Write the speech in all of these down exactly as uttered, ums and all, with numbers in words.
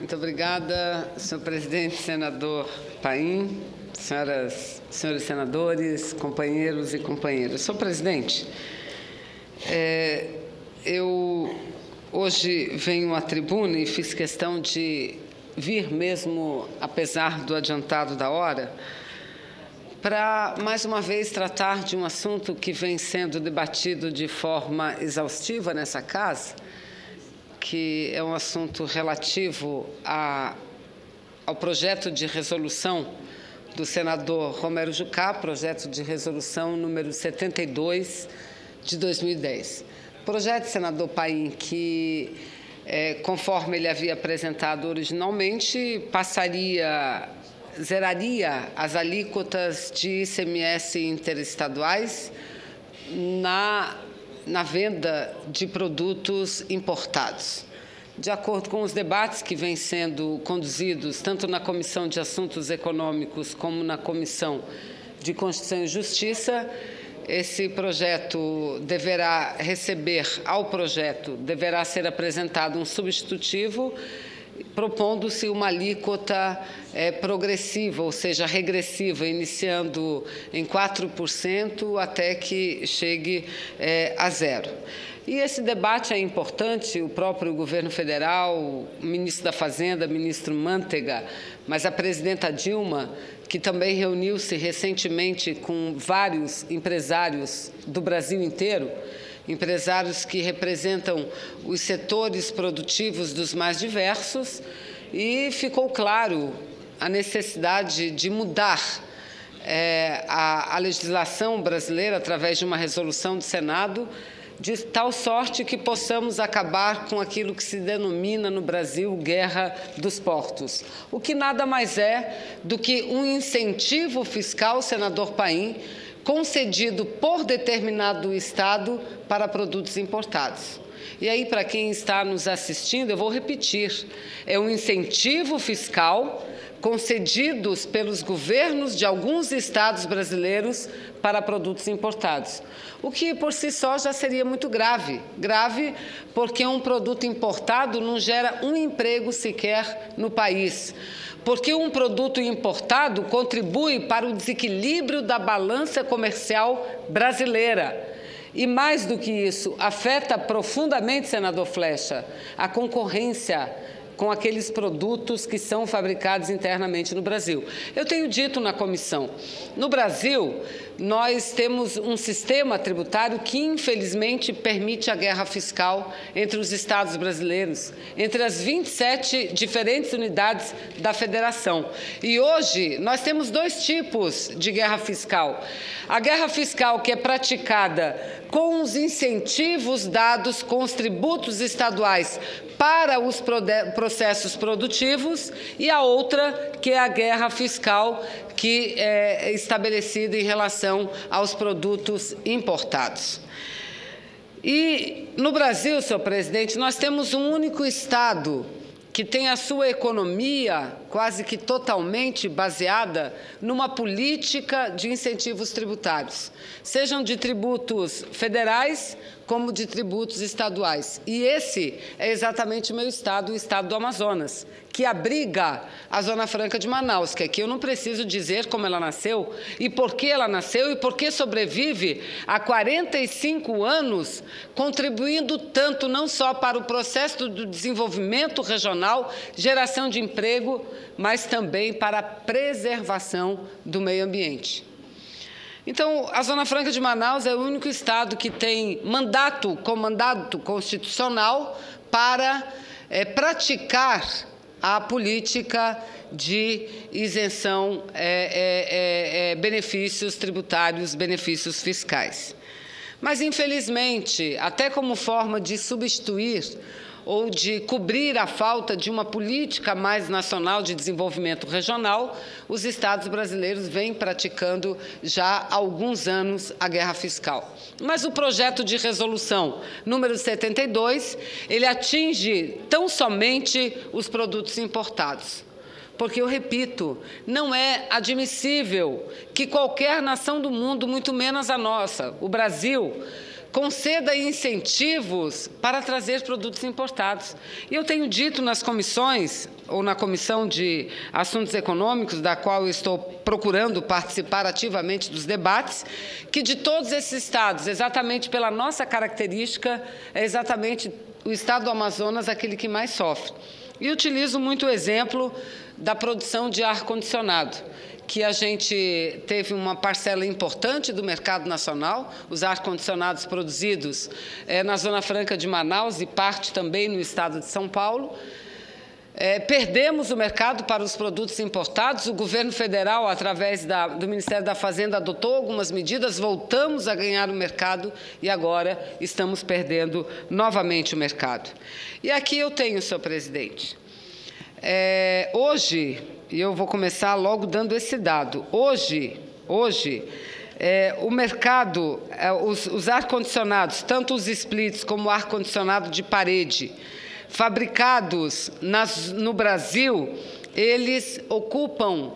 Muito obrigada, senhor presidente, senador Paim, senhoras, senhores senadores, companheiros e companheiras. Senhor presidente, é, eu hoje venho à tribuna e fiz questão de vir mesmo, apesar do adiantado da hora, para, mais uma vez, tratar de um assunto que vem sendo debatido de forma exaustiva nessa casa, que é um assunto relativo a, ao projeto de resolução do senador Romero Jucá, projeto de resolução número setenta e dois de dois mil e dez. Projeto, senador Paim, que, é, conforme ele havia apresentado originalmente, passaria, zeraria as alíquotas de I C M S interestaduais na na venda de produtos importados. De acordo com os debates que vêm sendo conduzidos, tanto na Comissão de Assuntos Econômicos como na Comissão de Constituição e Justiça, esse projeto deverá receber, ao projeto, deverá ser apresentado um substitutivo, propondo-se uma alíquota é, progressiva, ou seja, regressiva, iniciando em quatro por cento até que chegue é, a zero. E esse debate é importante, o próprio governo federal, o ministro da Fazenda, ministro Mantega, mas a presidenta Dilma, que também reuniu-se recentemente com vários empresários do Brasil inteiro, empresários que representam os setores produtivos dos mais diversos, e ficou claro a necessidade de mudar é, a, a legislação brasileira através de uma resolução do Senado, de tal sorte que possamos acabar com aquilo que se denomina no Brasil guerra dos portos, o que nada mais é do que um incentivo fiscal, senador Paim, concedido por determinado Estado para produtos importados. E aí, para quem está nos assistindo, eu vou repetir, é um incentivo fiscal concedidos pelos governos de alguns estados brasileiros para produtos importados, o que por si só já seria muito grave. Grave porque um produto importado não gera um emprego sequer no país, porque um produto importado contribui para o desequilíbrio da balança comercial brasileira. E, mais do que isso, afeta profundamente, senador Flexa, a concorrência com aqueles produtos que são fabricados internamente no Brasil. Eu tenho dito na comissão, no Brasil, nós temos um sistema tributário que, infelizmente, permite a guerra fiscal entre os estados brasileiros, entre as vinte e sete diferentes unidades da federação. E hoje nós temos dois tipos de guerra fiscal. A guerra fiscal que é praticada com os incentivos dados com os tributos estaduais para os processos produtivos, e a outra, que é a guerra fiscal que é estabelecida em relação aos produtos importados. E no Brasil, senhor presidente, nós temos um único estado que tem a sua economia quase que totalmente baseada numa política de incentivos tributários, sejam de tributos federais como de tributos estaduais. E esse é exatamente o meu estado, o estado do Amazonas, que abriga a Zona Franca de Manaus, que aqui eu não preciso dizer como ela nasceu e por que ela nasceu e por que sobrevive há quarenta e cinco anos, contribuindo tanto não só para o processo do desenvolvimento regional, geração de emprego, mas também para a preservação do meio ambiente. Então, a Zona Franca de Manaus é o único estado que tem mandato, com mandato constitucional para é, praticar a política de isenção, é, é, é, benefícios tributários, benefícios fiscais. Mas, infelizmente, até como forma de substituir ou de cobrir a falta de uma política mais nacional de desenvolvimento regional, os estados brasileiros vêm praticando já há alguns anos a guerra fiscal. Mas o projeto de resolução número setenta e dois, ele atinge tão somente os produtos importados. Porque, eu repito, não é admissível que qualquer nação do mundo, muito menos a nossa, o Brasil, conceda incentivos para trazer produtos importados. E eu tenho dito nas comissões, ou na Comissão de Assuntos Econômicos, da qual eu estou procurando participar ativamente dos debates, que de todos esses estados, exatamente pela nossa característica, é exatamente o estado do Amazonas aquele que mais sofre. E utilizo muito o exemplo da produção de ar-condicionado, que a gente teve uma parcela importante do mercado nacional, os ar-condicionados produzidos é, na Zona Franca de Manaus e parte também no estado de São Paulo. É, perdemos o mercado para os produtos importados, o governo federal, através da, do Ministério da Fazenda, adotou algumas medidas, voltamos a ganhar o mercado e agora estamos perdendo novamente o mercado. E aqui eu tenho, senhor presidente, é, hoje, e eu vou começar logo dando esse dado, hoje, hoje é, o mercado, é, os, os ar-condicionados, tanto os splits como o ar-condicionado de parede, fabricados nas, no Brasil, eles ocupam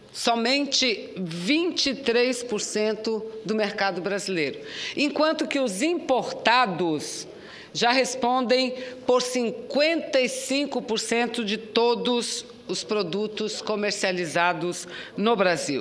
somente vinte e três por cento do mercado brasileiro, enquanto que os importados já respondem por cinquenta e cinco por cento de todos os produtos comercializados no Brasil.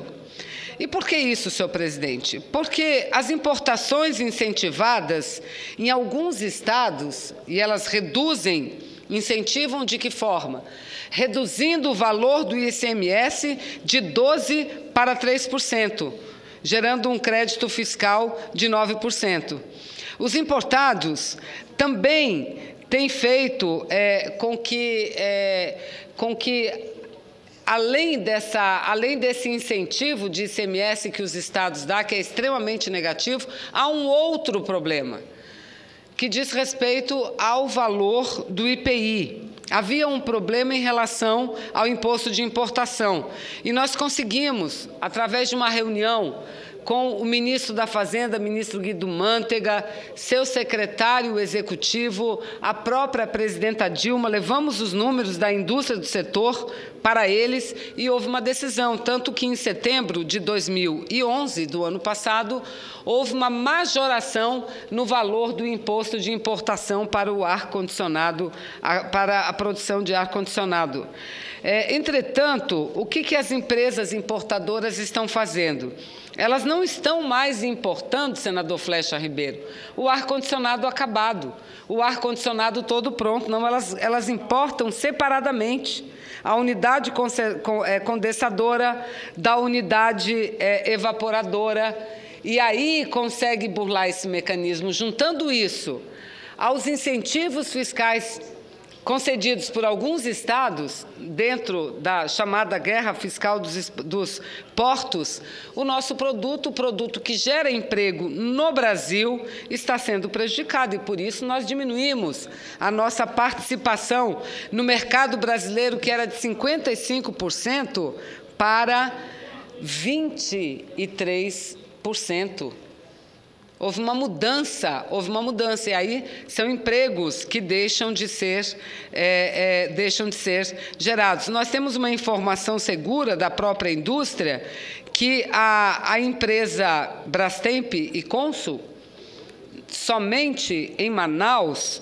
E por que isso, senhor presidente? Porque as importações incentivadas em alguns estados, e elas reduzem, incentivam de que forma? Reduzindo o valor do I C M S de doze por cento para três por cento, gerando um crédito fiscal de nove por cento. Os importados também têm feito é, com que, é, com que Além, dessa, além desse incentivo de I C M S que os estados dão, que é extremamente negativo, há um outro problema, que diz respeito ao valor do I P I. Havia um problema em relação ao imposto de importação. E nós conseguimos, através de uma reunião com o ministro da Fazenda, ministro Guido Mantega, seu secretário executivo, a própria presidenta Dilma, levamos os números da indústria do setor para eles e houve uma decisão, tanto que em setembro de dois mil e onze, do ano passado, houve uma majoração no valor do imposto de importação para o ar-condicionado, para a produção de ar-condicionado. É, entretanto, o que, que as empresas importadoras estão fazendo? Elas não estão mais importando, senador Flecha Ribeiro, o ar-condicionado acabado, o ar-condicionado todo pronto, não, elas, elas importam separadamente a unidade condensadora da unidade é, evaporadora, e aí consegue burlar esse mecanismo, juntando isso aos incentivos fiscais concedidos por alguns estados, dentro da chamada guerra fiscal dos, dos portos, o nosso produto, o produto que gera emprego no Brasil, está sendo prejudicado. E, por isso, nós diminuímos a nossa participação no mercado brasileiro, que era de cinquenta e cinco por cento, para vinte e três por cento. Houve uma mudança, houve uma mudança, e aí são empregos que deixam de ser, é, é, deixam de ser gerados. Nós temos uma informação segura da própria indústria que a, a empresa Brastemp e Consul, somente em Manaus,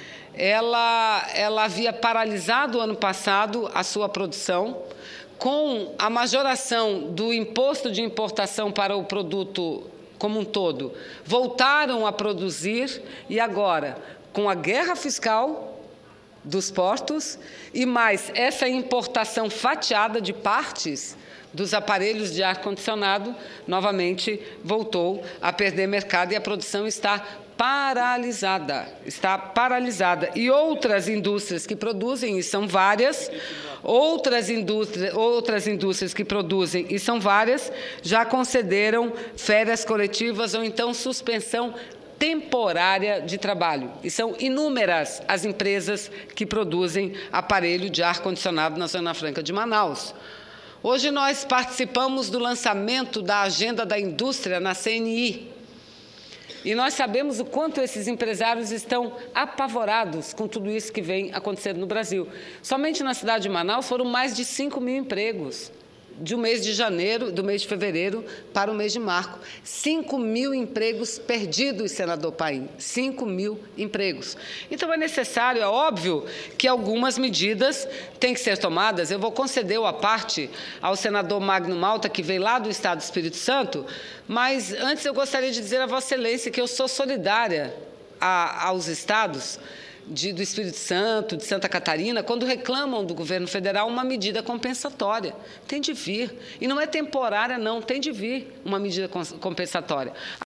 ela, ela havia paralisado ano passado a sua produção, com a majoração do imposto de importação para o produto como um todo, voltaram a produzir e agora, com a guerra fiscal dos portos e mais essa importação fatiada de partes dos aparelhos de ar-condicionado, novamente voltou a perder mercado e a produção está paralisada, está paralisada. E outras indústrias que produzem, e são várias, outras indústrias, outras indústrias que produzem, e são várias, já concederam férias coletivas ou então suspensão temporária de trabalho. E são inúmeras as empresas que produzem aparelho de ar-condicionado na Zona Franca de Manaus. Hoje nós participamos do lançamento da Agenda da Indústria na C N I. E nós sabemos o quanto esses empresários estão apavorados com tudo isso que vem acontecendo no Brasil. Somente na cidade de Manaus foram mais de cinco mil empregos. do mês de janeiro, do mês de fevereiro para o mês de março. cinco mil empregos perdidos, senador Paim. cinco mil empregos. Então, é necessário, é óbvio, que algumas medidas têm que ser tomadas. Eu vou conceder a parte ao senador Magno Malta, que veio lá do Estado do Espírito Santo, mas antes eu gostaria de dizer a Vossa Excelência que eu sou solidária a, aos estados De, do Espírito Santo, de Santa Catarina, quando reclamam do governo federal uma medida compensatória. Tem de vir. E não é temporária, não, tem de vir uma medida compensatória.